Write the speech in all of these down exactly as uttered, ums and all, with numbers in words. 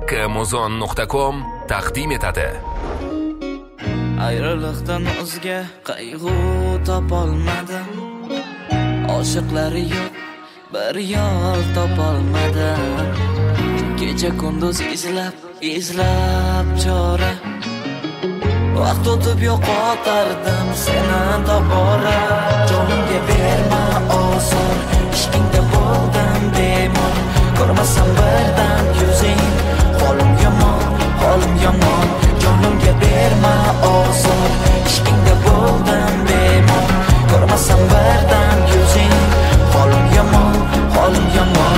Amazon nuqta com taqdim etadi. Ayriliqdan o'zga qayg'u topolmadim. Oshiqlari yo'q, bir yor topolmadim. Kecha kunduz izlab, izlab chora. Vaqt o'tib yo'qotardim seni tobora. Jonimga berma osor, ishqingda bo'ldim bemor. Ko'rmasam birdan yuzing, holim yomon, holim yomon. Jonimga berma osor, ishqingda bo'ldim bemor. Ko'rmasam birdan yuzing, holim yomon, holim yomon.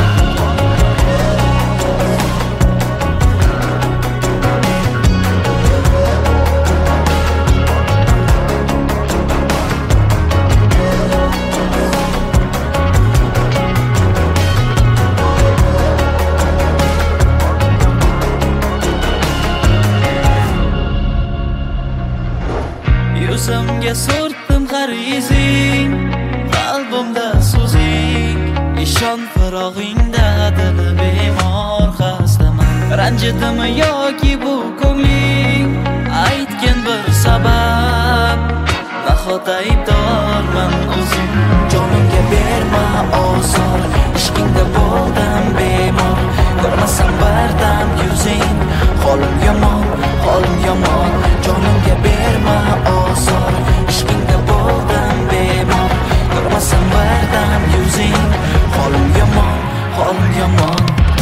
Yuzimga surtdim g'arizing, qalbimda so'zing. Ishon firog'ingda dil bemor xastaman. Ranjidimi yoki bu ko'ngling, aytgin bir sabab. Nahot aybdorman o'zim. Jonimga berma osor, ishqingda bo'ldim bemor. Ko'rmasam birdan yuzing, holim yomon, holim yomon. Jonimga berma osor, ishqingda bo'ldim bemor. Ko'rmasam birdan yuzing, holim yomon, holim yomon.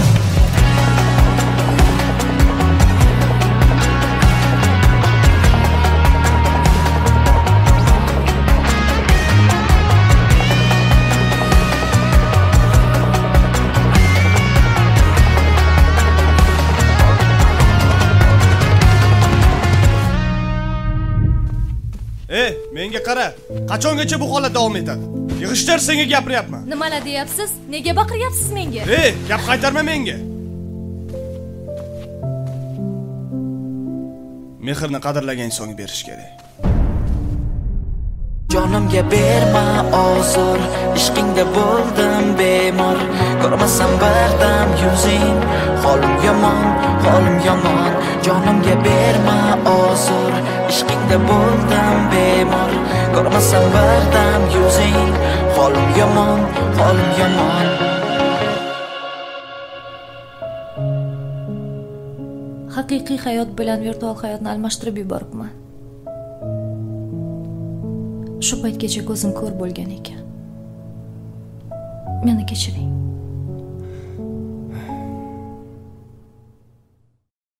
Ey, menga qara. Qachongacha bu holat davom etadi? Yig'ishtir, senga gapiryapman. Nimalar deyapsiz? Nega baqiryapsiz menga? Ey, gap qaytarma menga. Mehrni qadrlagan insonga berish kerak. Jonimga berma osor, ishqingda bo'ldim bemor. Ko'rmasam birdan yuzing, holim yomon, holim yomon. Jonimga berma osor, ishqingda bo'ldim bemor. Ko'rmasam birdan yuzing, holim yomon, holim yomon. Haqiqiy hayot bilan virtual hayotni almashtirib yuboribman. Shu paytgacha ko'zim ko'r bo'lgan ekan. Meni kechiring.